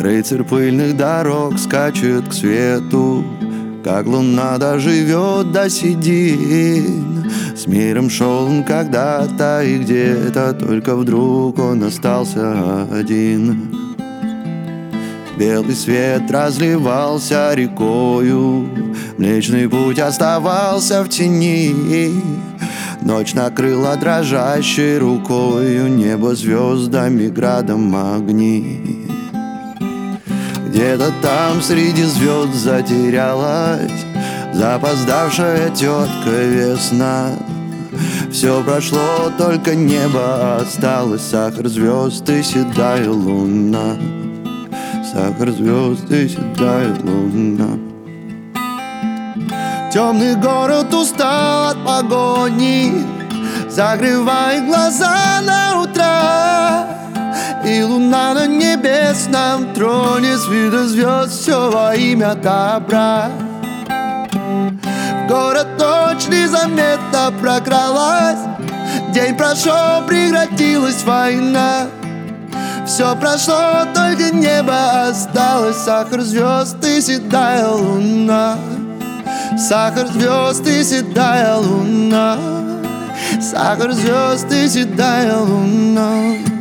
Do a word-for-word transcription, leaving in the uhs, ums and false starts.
Рыцарь пыльных дорог скачет к свету, как луна доживет до седин. С миром шел он когда-то и где-то, только вдруг он остался один. Белый свет разливался рекою, Млечный путь оставался в тени. Ночь накрыла дрожащей рукою, небо звездами, градом огни. Где-то там среди звезд затерялась запоздавшая тетка весна. Все прошло, только небо осталось, сахар звезд и седая луна. Сахар звезд и седая луна. Темный город устал от погони, закрывает глаза на утро, и луна на небесном троне с вида звезд все во имя добра. В город ночь незаметно прокралась, день прошел, прекратилась война. Все прошло, только небо осталось, сахар звезд и седая луна. Сахар звезд и седая луна. Сахар звезд и седая луна.